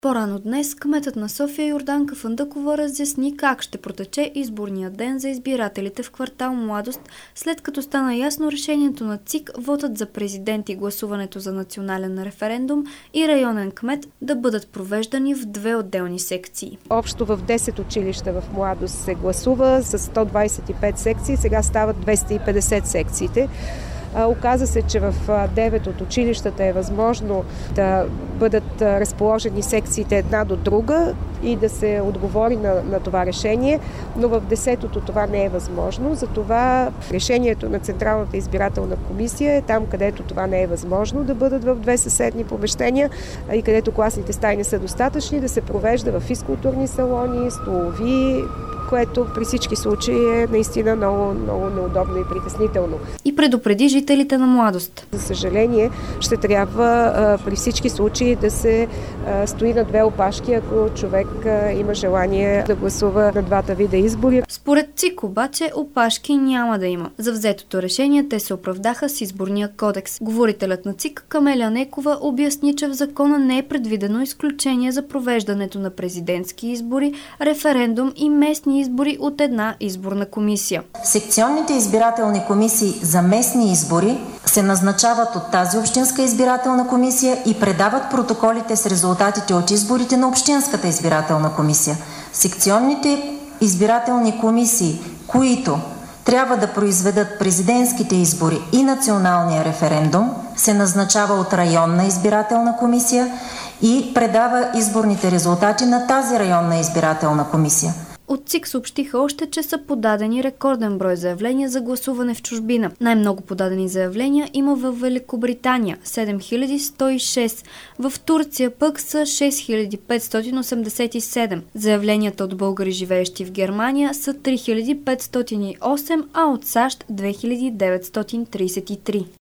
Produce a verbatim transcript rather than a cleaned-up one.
По-рано днес кметът на София Йорданка Фандъкова разясни как ще протече изборния ден за избирателите в квартал Младост, след като стана ясно решението на ЦИК вотът за президент и гласуването за национален референдум и районен кмет да бъдат провеждани в две отделни секции. Общо в десет училища в Младост се гласува с сто двадесет и пет секции, сега стават двеста и петдесет секциите. Оказа се, че в девет от училищата е възможно да бъдат разположени секциите една до друга и да се отговори на, на това решение, но в десетото това не е възможно. Затова решението на Централната избирателна комисия е там, където това не е възможно, да бъдат в две съседни помещения и където класните стаи не са достатъчни, да се провежда в физкултурни салони, столови, което при всички случаи е наистина много, много неудобно и притеснително. И предупреди жителите на Младост. За съжаление, ще трябва а, при всички случаи да се а, стои на две опашки, ако човек а, има желание да гласува на двата вида избори. Според ЦИК обаче опашки няма да има. За взетото решение те се оправдаха с изборния кодекс. Говорителят на ЦИК Камелия Некова обясни, че в закона не е предвидено изключение за провеждането на президентски избори, референдум и местни избори от една изборна комисия. Секционните избирателни комисии за местни избори се назначават от тази общинска избирателна комисия и предават протоколите с резултатите от изборите на общинската избирателна комисия. Секционните избирателни комисии, които трябва да произведат президентските избори и националния референдум, се назначава от районна избирателна комисия и предава изборните резултати на тази районна избирателна комисия. От ЦИК съобщиха още, че са подадени рекорден брой заявления за гласуване в чужбина. Най-много подадени заявления има в Великобритания – седем хиляди сто и шест, в Турция пък са шест хиляди петстотин осемдесет и седем. Заявленията от българи, живеещи в Германия, са три хиляди петстотин и осем, а от САЩ две хиляди деветстотин тридесет и три.